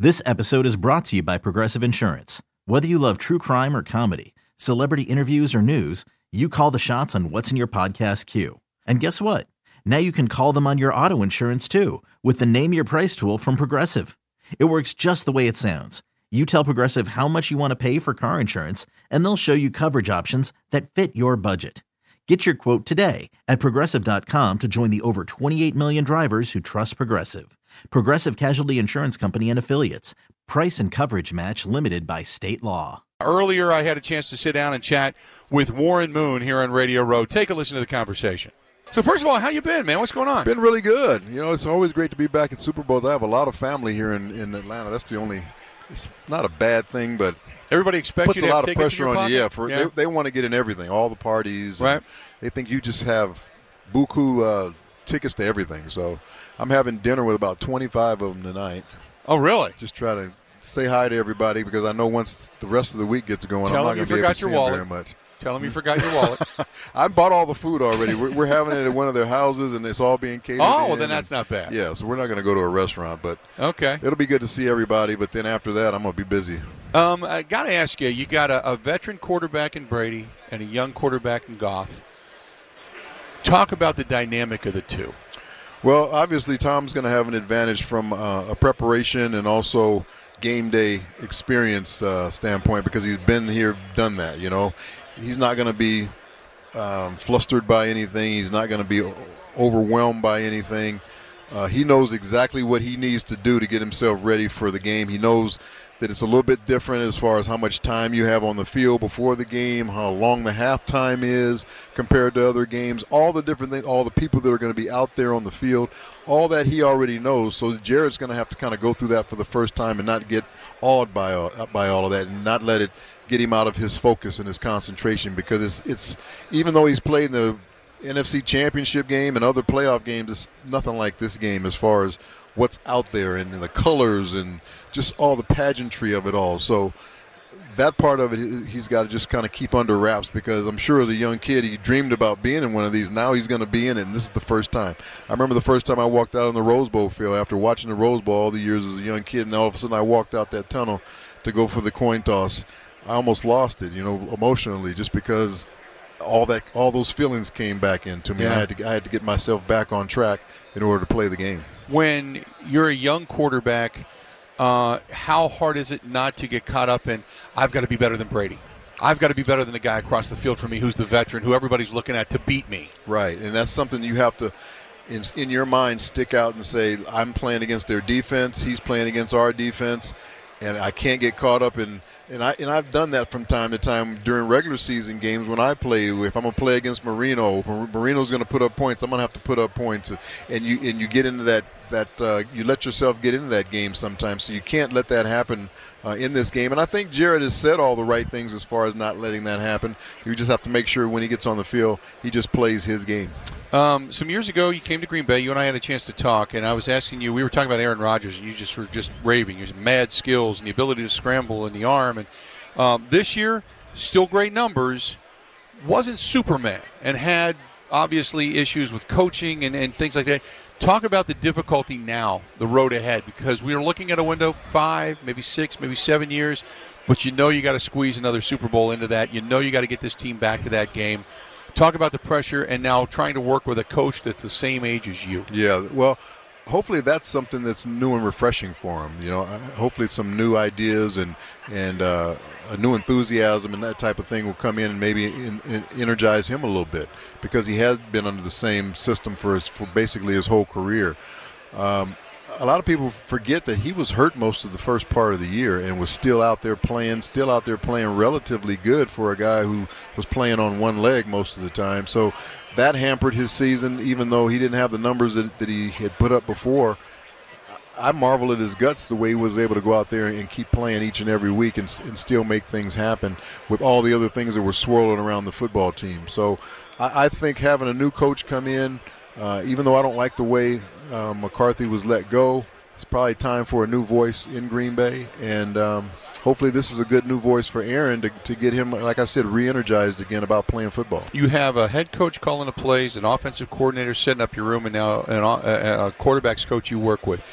This episode is brought to you by Progressive Insurance. Whether you love true crime or comedy, celebrity interviews or news, you call the shots on what's in your podcast queue. And guess what? Now you can call them on your auto insurance too with the Name Your Price tool from Progressive. It works just the way it sounds. You tell Progressive how much you want to pay for car insurance, and they'll show you coverage options that fit your budget. Get your quote today at Progressive.com to join the over 28 million drivers who trust Progressive. Progressive Casualty Insurance Company and Affiliates. Price and coverage match limited by state law. Earlier, I had a chance to sit down and chat with Warren Moon here on Radio Row. Take a listen to the conversation. So first of all, how you been, man? What's going on? Been really good. You know, it's always great to be back at Super Bowls. I have a lot of family here in Atlanta. That's the only – it's not a bad thing, but everybody expects you to have puts a lot of pressure on you. Yeah, they want to get in everything, all the parties. Right. They think you just have buku tickets to everything. So I'm having dinner with about 25 of them tonight. Oh, really? Just try to say hi to everybody because I know once the rest of the week gets going, I'm not going to be able to see them very much. Tell them you forgot your wallet. I bought all the food already. We're having it at one of their houses, and it's all being catered. Oh, well, then that's not bad. Yeah, so we're not going to go to a restaurant, but okay, it'll be good to see everybody. But then after that, I'm going to be busy. I got to ask you, you got a veteran quarterback in Brady and a young quarterback in Goff. Talk about the dynamic of the two. Well, obviously, Tom's going to have an advantage from a preparation and also game day experience standpoint because he's been here, done that, you know. He's not going to be flustered by anything. He's not going to be overwhelmed by anything. He knows exactly what he needs to do to get himself ready for the game. He knows that it's a little bit different as far as how much time you have on the field before the game, how long the halftime is compared to other games, all the different things, all the people that are going to be out there on the field, all that he already knows. So Jared's going to have to kind of go through that for the first time and not get awed by all of that and not let it get him out of his focus and his concentration because it's even though he's played in the NFC Championship game and other playoff games, it's nothing like this game as far as what's out there and the colors and just all the pageantry of it all. So that part of it he's got to just kind of keep under wraps because I'm sure as a young kid he dreamed about being in one of these. Now he's going to be in it, and this is the first time. I remember the first time I walked out on the Rose Bowl field after watching the Rose Bowl all the years as a young kid, and all of a sudden I walked out that tunnel to go for the coin toss. I almost lost it, you know, emotionally just because all those feelings came back into me. Yeah. I had to get myself back on track in order to play the game. When you're a young quarterback, how hard is it not to get caught up in, I've got to be better than Brady. I've got to be better than the guy across the field from me who's the veteran, who everybody's looking at to beat me. Right, and that's something you have to, in your mind, stick out and say, I'm playing against their defense, he's playing against our defense, and I can't get caught up in – and I've done that from time to time during regular season games when I play. If I'm going to play against Marino's going to put up points, I'm going to have to put up points. And you get into that you let yourself get into that game sometimes. So you can't let that happen in this game. And I think Jared has said all the right things as far as not letting that happen. You just have to make sure when he gets on the field, he just plays his game. Some years ago, you came to Green Bay. You and I had a chance to talk, and I was asking you. We were talking about Aaron Rodgers, and you just were just raving. His mad skills and the ability to scramble and the arm. And this year, still great numbers. Wasn't Superman and had obviously issues with coaching and things like that. Talk about the difficulty now, the road ahead, because we are looking at a window 5, maybe 6, maybe 7 years, but you know you got to squeeze another Super Bowl into that. You know you got to get this team back to that game. Talk about the pressure and now trying to work with a coach that's the same age as you. Yeah, well, hopefully that's something that's new and refreshing for him. You know, hopefully some new ideas and a new enthusiasm and that type of thing will come in and maybe energize him a little bit because he has been under the same system for basically his whole career. A lot of people forget that he was hurt most of the first part of the year and was still out there playing relatively good for a guy who was playing on one leg most of the time. So that hampered his season, even though he didn't have the numbers that he had put up before. I marvel at his guts, the way he was able to go out there and keep playing each and every week and still make things happen with all the other things that were swirling around the football team. So I think having a new coach come in, even though I don't like the way McCarthy was let go, it's probably time for a new voice in Green Bay. And hopefully this is a good new voice for Aaron to get him, like I said, re-energized again about playing football. You have a head coach calling the plays, an offensive coordinator setting up your room, and now a quarterback's coach you work with.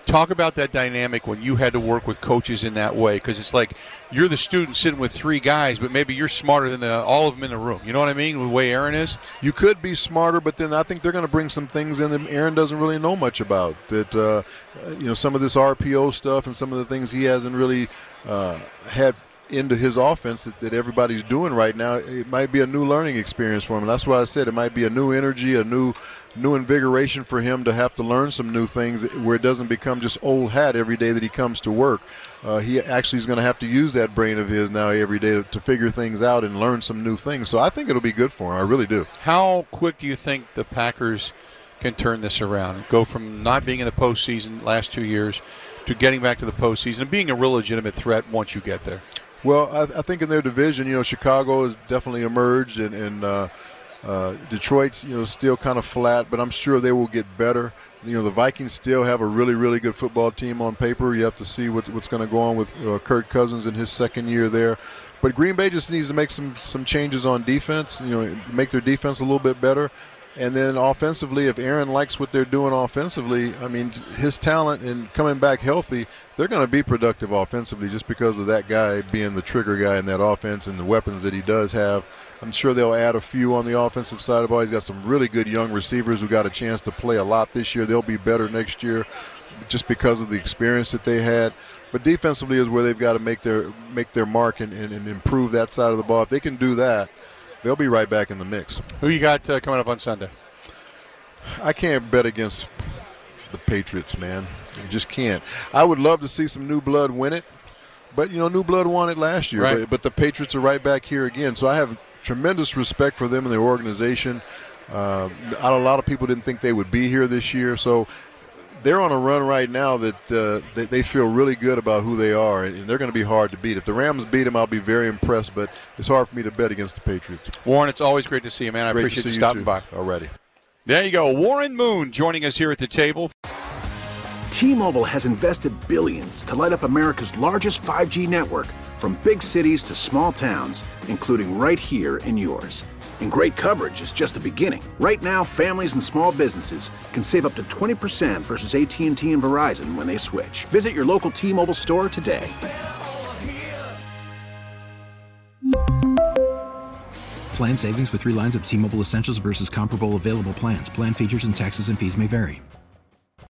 Talk about that dynamic when you had to work with coaches in that way, because it's like you're the student sitting with three guys, but maybe you're smarter than all of them in the room. You know what I mean, the way Aaron is? You could be smarter, but then I think they're going to bring some things in that Aaron doesn't really know much about. That some of this RPO stuff and some of the things he hasn't really had into his offense that everybody's doing right now. It might be a new learning experience for him. And that's why I said it might be a new energy, a new invigoration for him to have to learn some new things where it doesn't become just old hat every day that he comes to work. He actually is going to have to use that brain of his now every day to figure things out and learn some new things. So I think it'll be good for him. I really do. How quick do you think the Packers can turn this around? Go from not being in the postseason last 2 years to getting back to the postseason and being a real legitimate threat once you get there? Well, I think in their division, Chicago has definitely emerged, and Detroit's, still kind of flat, but I'm sure they will get better. The Vikings still have a really, really good football team on paper. You have to see what's going to go on with Kirk Cousins in his second year there. But Green Bay just needs to make some changes on defense, make their defense a little bit better. And then offensively, if Aaron likes what they're doing offensively, I mean, his talent and coming back healthy, they're going to be productive offensively just because of that guy being the trigger guy in that offense and the weapons that he does have. I'm sure they'll add a few on the offensive side of the ball. He's got some really good young receivers who got a chance to play a lot this year. They'll be better next year just because of the experience that they had. But defensively is where they've got to make their mark and improve that side of the ball. If they can do that, they'll be right back in the mix. Who you got coming up on Sunday? I can't bet against the Patriots, man. You just can't. I would love to see some new blood win it, but, new blood won it last year. Right. But the Patriots are right back here again. So I have tremendous respect for them and their organization. A lot of people didn't think they would be here this year. So they're on a run right now that they feel really good about who they are, and they're going to be hard to beat. If the Rams beat them, I'll be very impressed, but it's hard for me to bet against the Patriots. Warren, it's always great to see you, man. I appreciate you stopping by. Already. There you go. Warren Moon joining us here at the table. T-Mobile has invested billions to light up America's largest 5G network, from big cities to small towns, including right here in yours. And great coverage is just the beginning. Right now, families and small businesses can save up to 20% versus AT&T and Verizon when they switch. Visit your local T-Mobile store today. Plan savings with 3 lines of T-Mobile Essentials versus comparable available plans. Plan features and taxes and fees may vary.